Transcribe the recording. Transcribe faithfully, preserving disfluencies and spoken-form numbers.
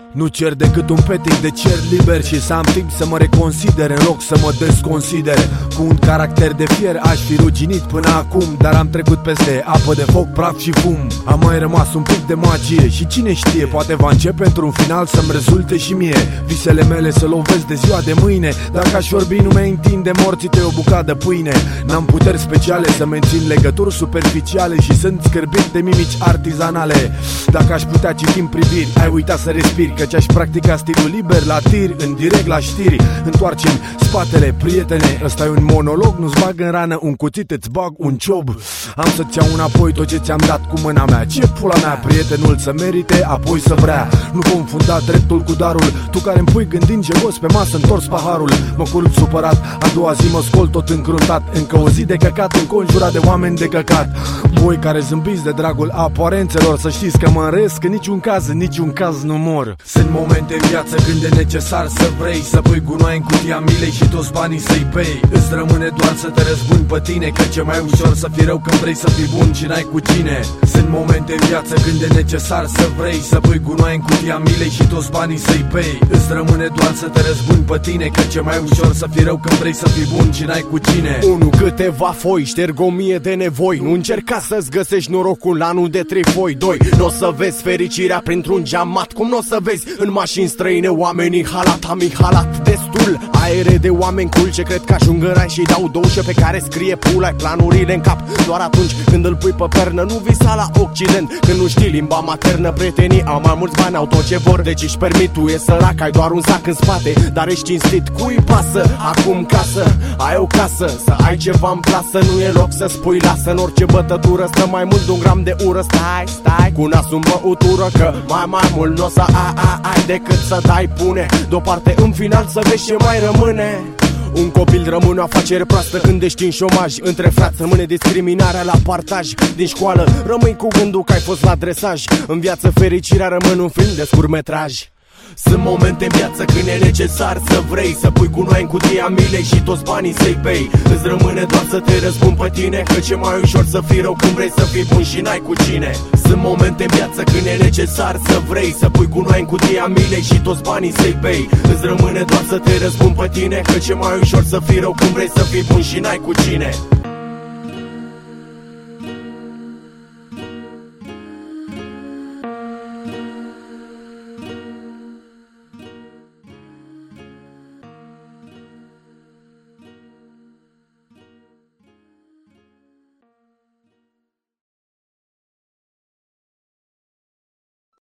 Nu cer decât un petic de cer liber și să am timp să mă reconsider în loc să mă desconsidere. Cu un caracter de fier aș fi ruginit până acum, dar am trecut peste apă de foc, praf și fum. Am mai rămas un pic de magie și cine știe, poate va începe într-un final să-mi rezulte și mie visele mele să lovesc de ziua de mâine. Dacă aș vorbi nu mi-ai întinde morții-te o bucată de pâine. N-am puteri speciale să mențin legături superficiale și sunt scârbit de mimici artizanale. Dacă aș putea citi în priviri, ai uitat să respiri, căci aș practica stilul liber la tir, în direct la știri. Întoarce-mi spatele, prietene, ăsta e un monolog, nu-ți bag în rană un cuțit, îți bag un ciob. Am să-ți iau înapoi tot ce ți-am dat cu mâna mea. Ce pula mea, prietenul să merite, apoi să vrea. Nu confunda dreptul cu darul, tu care-mi pui gândind jegos pe masă, întors paharul. Mă culp supărat, a doua zi mă scol tot încruntat. Încă o zi de căcat, înconjurat de oameni de căcat. Voi care zâmbiți de dragul aparențelor, să știți că mă înresc, în niciun caz, în niciun caz nu mor. Sunt momente în viață când e necesar să vrei să pui gunoi în cutia milei și toți banii să-i pei. Îți rămâne doar să te răzbuni pe tine, că ce mai ușor să fii rău când vrei să fii bun și n-ai cu cine. Sunt momente în viață când e necesar să vrei să pui gunoi în cutia milei și toți banii să-i pei. Îți rămâne doar să te răzbuni pe tine, că ce mai ușor să fii rău când vrei să fii bun și n-ai cu cine. Unu, câteva foi, șterg o mie de nevoi. Nu încerca să-ți găsești norocul la anul de trei foi. Doi, n-o să vezi fericirea printr-un geamat, cum n-o să vezi în mașini străine oamenii halat. Am halat destul aere de oameni cool ce cred că ajung în rai și dau douăzeci pe care scrie pula. Ai planurile în cap doar atunci când îl pui pe pernă. Nu visa la Occident când nu știi limba maternă. Prietenii au mai mulți bani, au tot ce vor, deci își permit. Tu e sărac, ai doar un sac în spate, dar ești cinstit. Cui pasă acum casă? Ai o casă, să ai ceva în plasă. Nu e loc să spui lasă, în orice bătătură stă mai mult de un gram de ură. Stai, stai, cu nasul în băutură, că mai mai mult n-o să ai, ai, ai decât să dai. Pune deoparte în final să vezi ce mai rămâne. Un copil rămâne o afacere proastă când ești în șomaj. Între frați rămâne discriminarea la partaj. Din școală rămâi cu gândul că ai fost la dresaj. În viață fericirea rămâne un film de scurtmetraj. Sunt momente în viață când e necesar să vrei să pui gunoi în cutia milei și toți banii să-i pei. Îți rămâne doar să te răzbuni pe tine, că ce mai ușor să fii rău când vrei să fii bun și n-ai cu cine. Sunt momente în viață când e necesar să vrei să pui gunoi în cutia milei și toți banii să-i pei. Îți rămâne doar să te răzbuni pe tine, că ce mai ușor să fii rău când vrei să fii bun și n-ai cu cine.